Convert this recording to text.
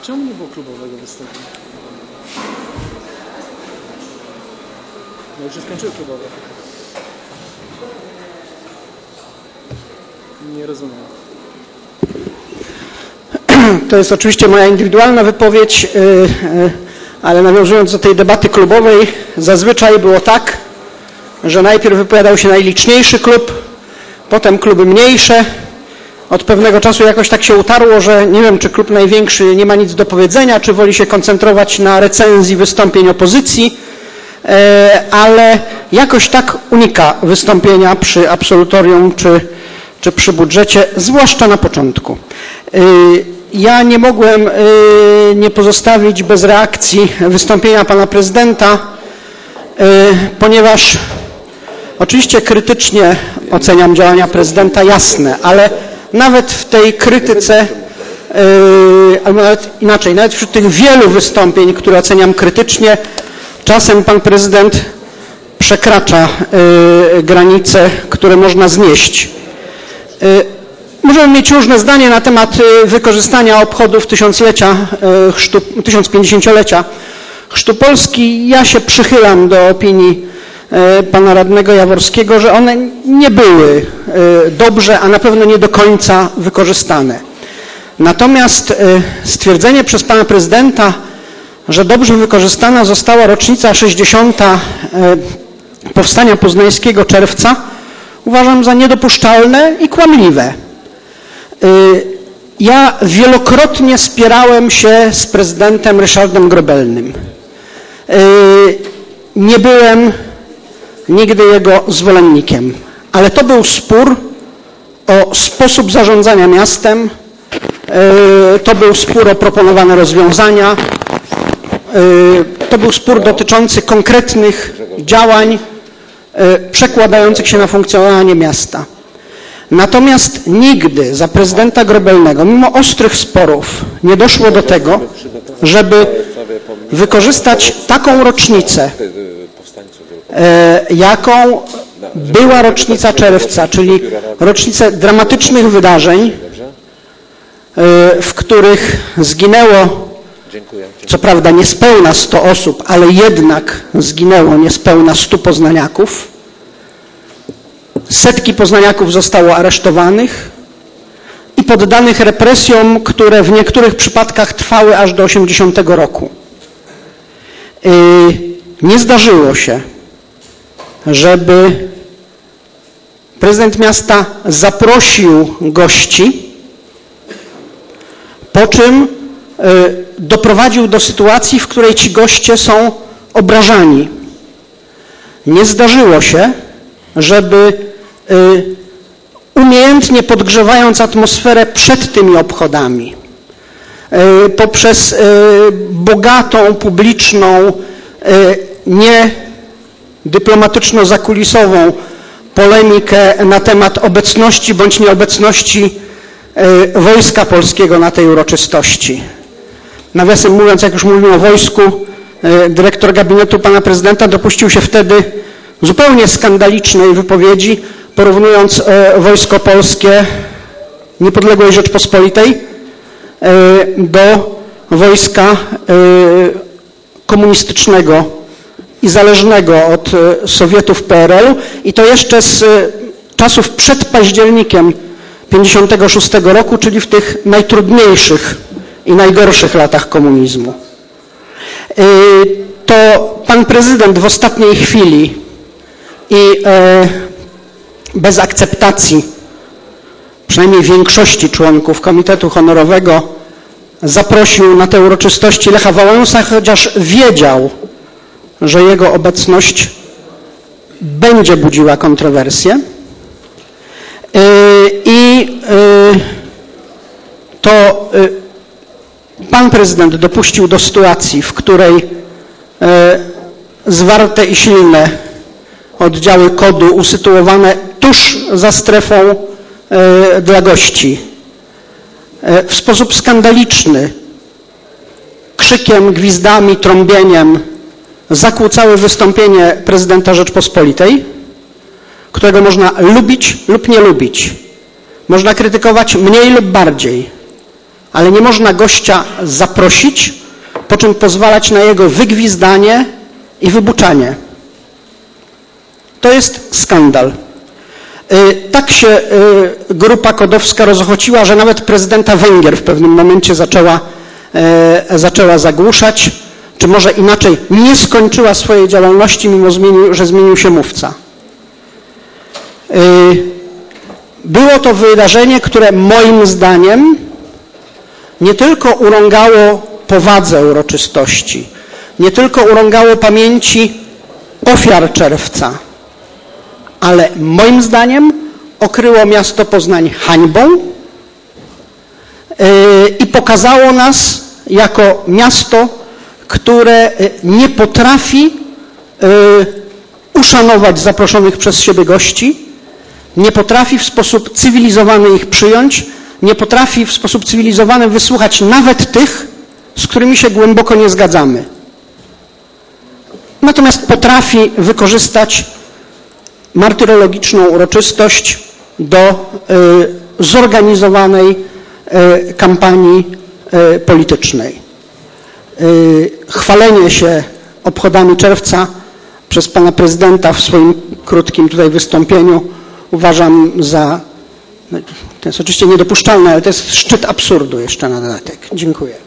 Czemu nie było klubowego wystąpienia? No już się skończyły klubowe. Nie rozumiem. To jest oczywiście moja indywidualna wypowiedź, ale nawiązując do tej debaty klubowej, zazwyczaj było tak, że najpierw wypowiadał się najliczniejszy klub, potem kluby mniejsze. Od pewnego czasu jakoś tak się utarło, że nie wiem, czy klub największy nie ma nic do powiedzenia, czy woli się koncentrować na recenzji wystąpień opozycji, ale jakoś tak unika wystąpienia przy absolutorium czy przy budżecie, zwłaszcza na początku. Ja nie mogłem nie pozostawić bez reakcji wystąpienia pana prezydenta, ponieważ oczywiście krytycznie oceniam działania prezydenta, jasne, ale nawet w tej krytyce, albo nawet inaczej, nawet wśród tych wielu wystąpień, które oceniam krytycznie, czasem pan prezydent przekracza granice, które można znieść. Możemy mieć różne zdanie na temat wykorzystania obchodów 1050-lecia chrztu Polski. Ja się przychylam do opinii pana radnego Jaworskiego, że one nie były dobrze, a na pewno nie do końca wykorzystane. Natomiast stwierdzenie przez pana prezydenta, że dobrze wykorzystana została rocznica 60. Powstania Poznańskiego czerwca, uważam za niedopuszczalne i kłamliwe. Ja wielokrotnie spierałem się z prezydentem Ryszardem Grobelnym. Nie byłem nigdy jego zwolennikiem, ale to był spór o sposób zarządzania miastem, to był spór o proponowane rozwiązania, to był spór dotyczący konkretnych działań przekładających się na funkcjonowanie miasta. Natomiast nigdy za prezydenta Grobelnego, mimo ostrych sporów, nie doszło do tego, żeby wykorzystać taką rocznicę, jaką była rocznica czerwca, czyli rocznicę dramatycznych wydarzeń, w których zginęło, co prawda niespełna 100 osób, ale jednak zginęło niespełna 100 poznaniaków. Setki poznaniaków zostało aresztowanych i poddanych represjom, które w niektórych przypadkach trwały aż do 80 roku. Nie zdarzyło się, żeby prezydent miasta zaprosił gości, po czym doprowadził do sytuacji, w której ci goście są obrażani. Nie zdarzyło się, żeby umiejętnie podgrzewając atmosferę przed tymi obchodami, poprzez bogatą, publiczną, nie dyplomatyczno-zakulisową polemikę na temat obecności bądź nieobecności Wojska Polskiego na tej uroczystości. Nawiasem mówiąc, jak już mówimy o wojsku, dyrektor gabinetu pana prezydenta dopuścił się wtedy zupełnie skandalicznej wypowiedzi, porównując Wojsko Polskie Niepodległej Rzeczpospolitej do wojska komunistycznego i zależnego od Sowietów PRL-u i to jeszcze z czasów przed październikiem 1956 roku, czyli w tych najtrudniejszych i najgorszych latach komunizmu. To pan prezydent w ostatniej chwili i bez akceptacji przynajmniej większości członków Komitetu Honorowego zaprosił na te uroczystości Lecha Wałęsę, chociaż wiedział, że jego obecność będzie budziła kontrowersje. To pan prezydent dopuścił do sytuacji, w której zwarte i silne oddziały KOD-u usytuowane tuż za strefą dla gości w sposób skandaliczny, krzykiem, gwizdami, trąbieniem zakłócały wystąpienie prezydenta Rzeczpospolitej, którego można lubić lub nie lubić. Można krytykować mniej lub bardziej, ale nie można gościa zaprosić, po czym pozwalać na jego wygwizdanie i wybuczanie. To jest skandal. Tak się grupa kodowska rozochociła, że nawet prezydenta Węgier w pewnym momencie zaczęła zagłuszać, czy może inaczej, nie skończyła swojej działalności, mimo że zmienił się mówca. Było to wydarzenie, które moim zdaniem nie tylko urągało powadze uroczystości, nie tylko urągało pamięci ofiar Czerwca, ale moim zdaniem okryło miasto Poznań hańbą i pokazało nas jako miasto, które nie potrafi uszanować zaproszonych przez siebie gości, nie potrafi w sposób cywilizowany ich przyjąć, nie potrafi w sposób cywilizowany wysłuchać nawet tych, z którymi się głęboko nie zgadzamy. Natomiast potrafi wykorzystać martyrologiczną uroczystość do zorganizowanej kampanii politycznej. Chwalenie się obchodami Czerwca przez pana prezydenta w swoim krótkim tutaj wystąpieniu uważam za, to jest oczywiście niedopuszczalne, ale to jest szczyt absurdu jeszcze na dodatek. Dziękuję.